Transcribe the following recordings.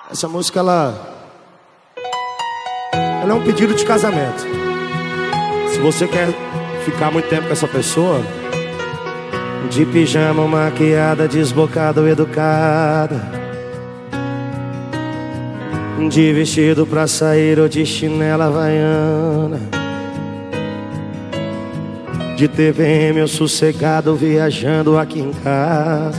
Essa música, ela é um pedido de casamento. Se você quer ficar muito tempo com essa pessoa, de pijama, maquiada, desbocada ou educada, de vestido pra sair ou de chinela havaiana, de TVM ou sossegado viajando aqui em casa,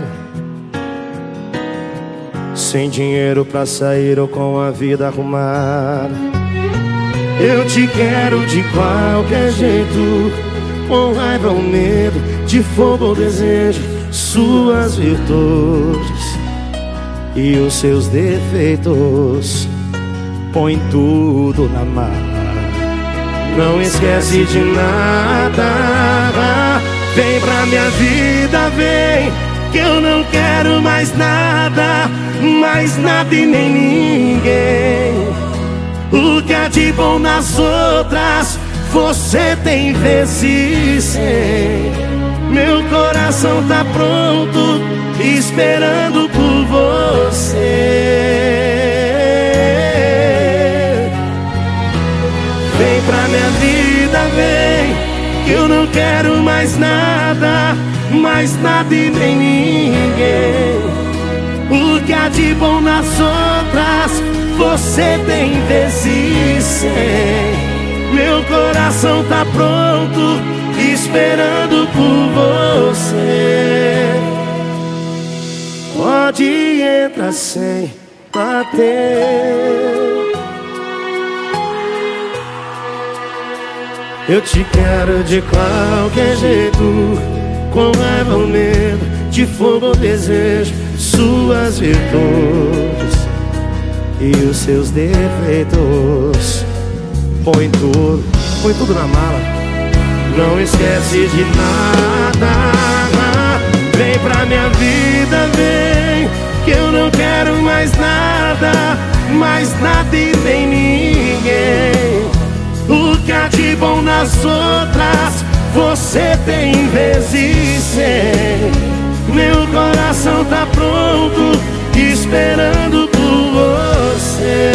sem dinheiro pra sair ou com a vida arrumada. Eu te quero de qualquer jeito, com raiva ou medo, de fogo ou desejo, suas virtudes e os seus defeitos. Põe tudo na mala, não esquece de nada. Vem pra minha vida, vem, que eu não quero mais nada e nem ninguém. O que há de bom nas outras, você tem vezes 100. Meu coração tá pronto, esperando por você. Vem pra minha vida, vem, que eu não quero mais nada e nem ninguém. O que há de bom nas outras, você tem vezes 100. Meu coração tá pronto, esperando por você. Pode entrar sem bater. Eu te quero de qualquer jeito, com raiva ou medo, de fogo ou desejo, suas virtudes e os seus defeitos. Põe tudo na mala, não esquece de nada. Vem pra minha vida, vem, que eu não quero mais nada e nem ninguém. O que há de bom nas outras, você tem vezes 100. Meu coração tá pronto, esperando por você.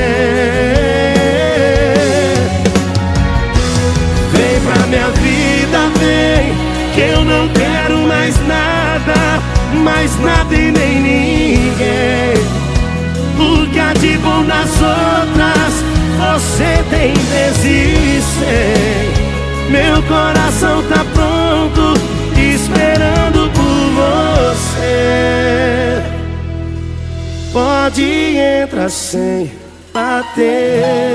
Vem pra minha vida, vem, que eu não quero mais nada e nem ninguém. O que há de bom nas outras, você tem vezes 100. Meu coração tá pronto, esperando por você. Pode entrar sem bater.